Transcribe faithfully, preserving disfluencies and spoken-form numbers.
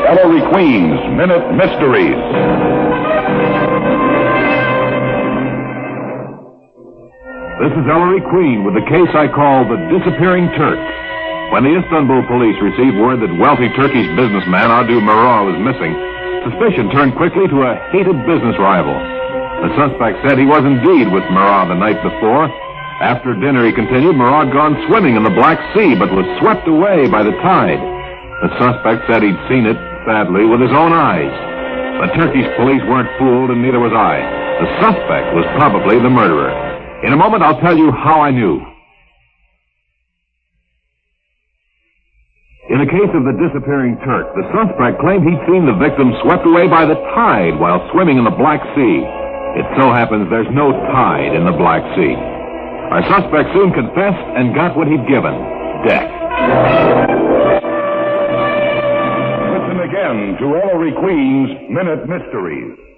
Ellery Queen's Minute Mysteries. This is Ellery Queen with the case I call the Disappearing Turk. When the Istanbul police received word that wealthy Turkish businessman Adu Murat was missing, suspicion turned quickly to a hated business rival. The suspect said he was indeed with Murat the night before. After dinner, he continued, Murat had gone swimming in the Black Sea, but was swept away by the tide. The suspect said he'd seen it, sadly, with his own eyes. The Turkish police weren't fooled, and neither was I. The suspect was probably the murderer. In a moment, I'll tell you how I knew. In the case of the disappearing Turk, the suspect claimed he'd seen the victim swept away by the tide while swimming in the Black Sea. It so happens there's no tide in the Black Sea. Our suspect soon confessed and got what he'd given, death. Listen again to Ellery Queen's Minute Mysteries.